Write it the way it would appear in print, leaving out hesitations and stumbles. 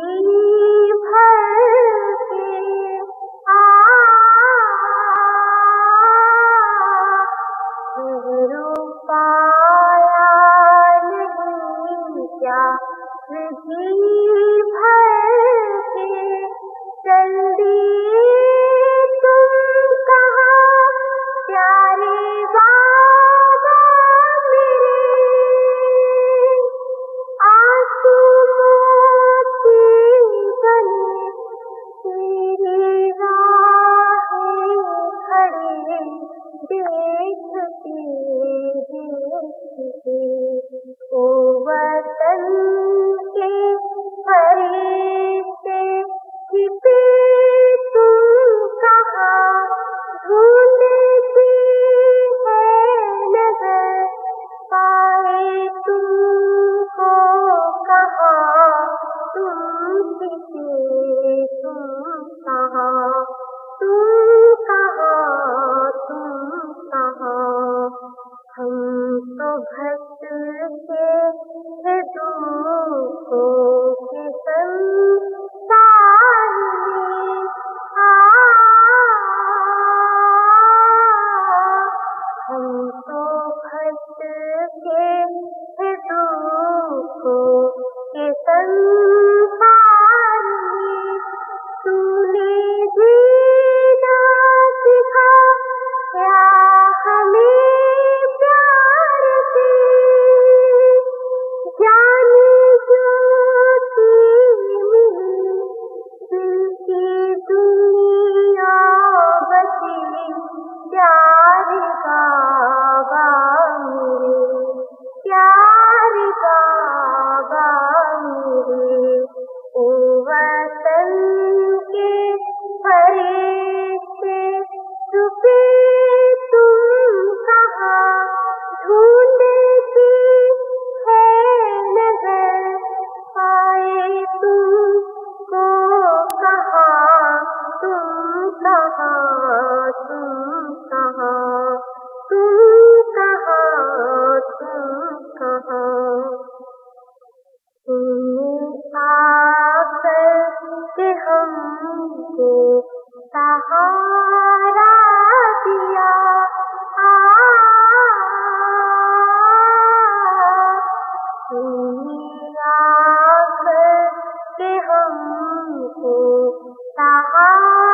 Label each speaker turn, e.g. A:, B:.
A: भर के ठहरू पाया नहीं क्या विधि भर के चल दिए तुम कहाँ प्यारे बाबा मेरे आंसू मोती बने तेरी राहें खड़े देखते देखते ओ वतन के फरिश्ते छिपे तुम कहाँ ढूंढती है नजर पाए तुमको कहाँ तुम छिपे तुम कहाँ हम तो भक्त के दुखों के संसार में हम तो भक्त के दुखों के संसार में तूने जीना सिखाया हमें प्यार से जाने ज्योति मिली दिल की दुनिया बची प्यारे बाबा मेरे प्यारे बाबा मेरे ओ वतन के फरिश्ते छुपे तुम कहाँ ढूंढती है नजर पाए तुमको कहाँ तुम कहाँ तुम कहाँ तुम कहाँ तुम कहाँ तुमने आकर के हमको सहारा दिया तुमने आकर के हमको सहारा